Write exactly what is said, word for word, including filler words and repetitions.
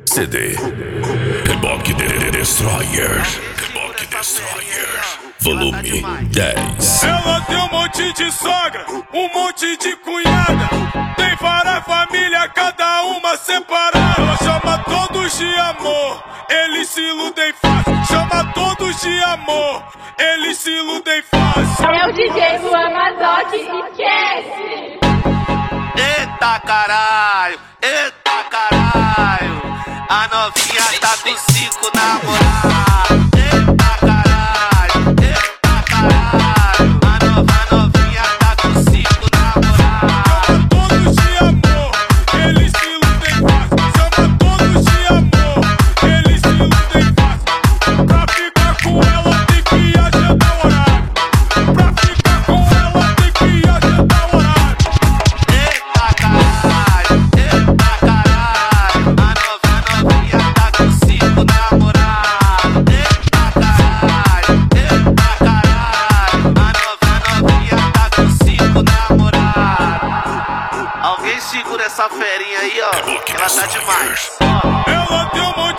C D Reboque de Destroyer, Reboque Destroyer, volume dez. Ela tem um monte de sogra, um monte de cunhada, tem várias famílias, cada uma separada. Ela chama todos de amor, eles se iludem fácil. Chama todos de amor, eles se iludem fácil. É o D J Luan Mazotti, esquece! Eita caralho, eita caralho, a novinha tá com cinco namorados. Eita caralho, eita caralho, a nova a novinha tá com cinco namorados. Chama todos de amor, eles se iludem fácil. Chama todos de amor, eles se iludem fácil. Pra ficar com ela tem que agendar o horário. Pra ficar com ela tem que agendar o horário. Eita caralho, eita caralho, a nova a novinha tá com cinco namorados. Eita caralho, eita caralho, a nova a novinha tá com cinco namorados. Alguém segura essa ferinha aí, ó, que ela tá demais. Ó. Ela tem um monte